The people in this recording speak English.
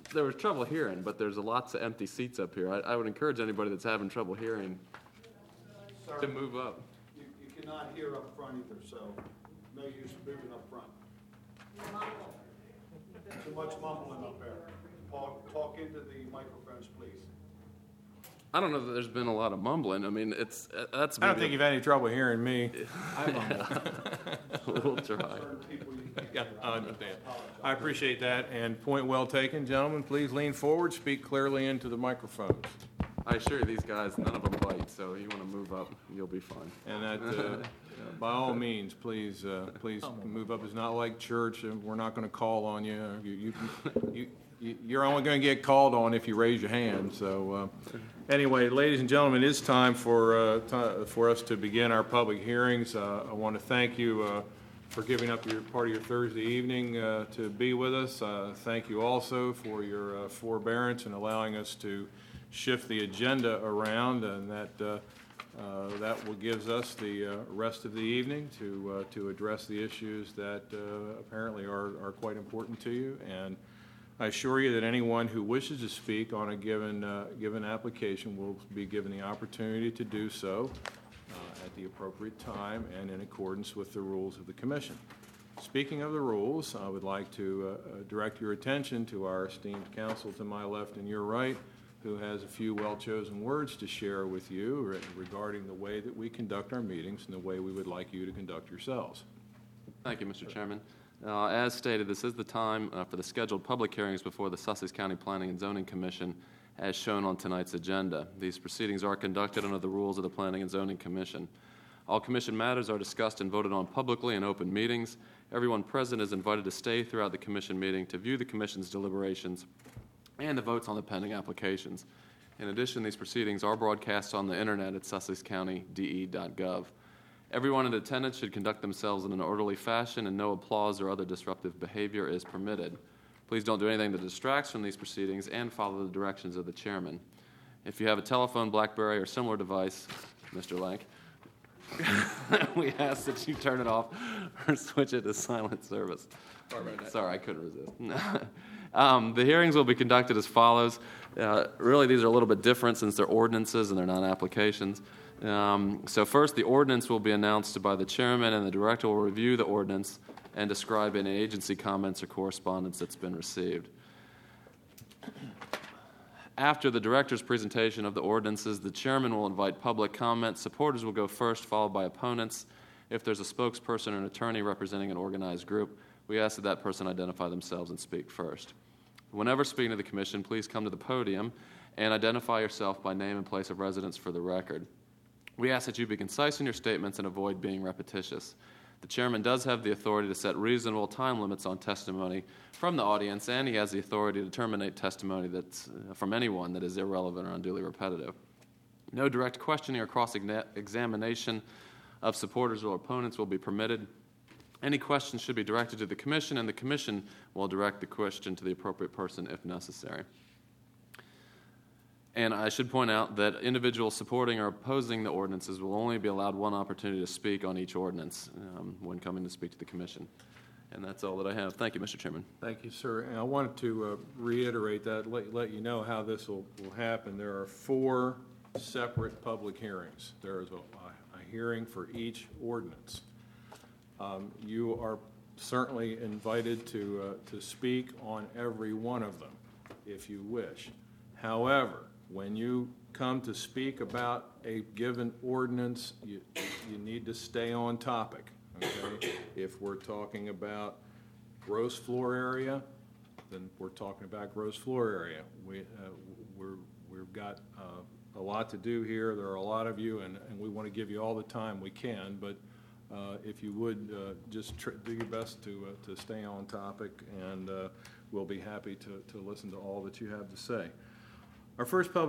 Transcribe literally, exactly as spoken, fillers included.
there was trouble hearing, but there's lots of empty seats up here. I, I would encourage anybody that's having trouble hearing Sir, to move up. You, you cannot hear up front either, so no use moving up front. Too much mumbling up there. Talk, talk into the microphones, please. I don't know that there's been a lot of mumbling. I mean, it's uh, that's. I don't think you've had any trouble hearing me. We'll try. Yeah, I understand. I appreciate that, and point well taken. Gentlemen, please lean forward, speak clearly into the microphones. I assure you, these guys, none of them bite, so you want to move up, you'll be fine. And that, uh, by all means, please, uh, please move up. It's not like church, and we're not going to call on you. You, you, you, you- you're only going to get called on if you raise your hand. So, uh, anyway, ladies and gentlemen, it's time for uh, ti- for us to begin our public hearings. Uh, I want to thank you uh, for giving up your part of your Thursday evening uh, to be with us. Uh, thank you also for your uh, forbearance and allowing us to shift the agenda around, and that uh, uh, that will gives us the uh, rest of the evening to uh, to address the issues that uh, apparently are are quite important to you. And I assure you that anyone who wishes to speak on a given uh, given application will be given the opportunity to do so uh, at the appropriate time and in accordance with the rules of the Commission. Speaking of the rules, I would like to uh, direct your attention to our esteemed counsel to my left and your right, who has a few well-chosen words to share with you regarding the way that we conduct our meetings and the way we would like you to conduct yourselves. Thank you, Mister Chairman. Uh, as stated, this is the time uh, for the scheduled public hearings before the Sussex County Planning and Zoning Commission, as shown on tonight's agenda. These proceedings are conducted under the rules of the Planning and Zoning Commission. All Commission matters are discussed and voted on publicly in open meetings. Everyone present is invited to stay throughout the Commission meeting to view the Commission's deliberations and the votes on the pending applications. In addition, these proceedings are broadcast on the internet at sussex county d e dot gov. Everyone in attendance should conduct themselves in an orderly fashion, and no applause or other disruptive behavior is permitted. Please don't do anything that distracts from these proceedings, and follow the directions of the chairman. If you have a telephone, BlackBerry, or similar device, Mister Lank, we ask that you turn it off or switch it to silent service. Sorry, I couldn't resist. um, the hearings will be conducted as follows. Uh, really, these are a little bit different since they're ordinances and they're not applications. Um, so first, the ordinance will be announced by the chairman, and the director will review the ordinance and describe any agency comments or correspondence that's been received. After the director's presentation of the ordinances, the chairman will invite public comment. Supporters will go first, followed by opponents. If there's a spokesperson or an attorney representing an organized group, we ask that that person identify themselves and speak first. Whenever speaking to the commission, please come to the podium and identify yourself by name and place of residence for the record. We ask that you be concise in your statements and avoid being repetitious. The chairman does have the authority to set reasonable time limits on testimony from the audience, and he has the authority to terminate testimony that's uh, from anyone that is irrelevant or unduly repetitive. No direct questioning or cross-examination of supporters or opponents will be permitted. Any questions should be directed to the commission, and the commission will direct the question to the appropriate person if necessary. And I should point out that individuals supporting or opposing the ordinances will only be allowed one opportunity to speak on each ordinance um, when coming to speak to the commission. And that's all that I have. Thank you, Mister Chairman. Thank you, sir. And I wanted to uh, reiterate that, let, let you know how this will, will happen. There are four separate public hearings. There is a, a hearing for each ordinance. Um, you are certainly invited to, uh, to speak on every one of them, if you wish. However, when you come to speak about a given ordinance, you, you need to stay on topic, okay? If we're talking about gross floor area, then we're talking about gross floor area. We, uh, we're, we've got uh, a lot to do here. There are a lot of you, and, and we want to give you all the time we can, but uh, if you would uh, just tr- do your best to, uh, to stay on topic, and uh, we'll be happy to, to listen to all that you have to say. Our first public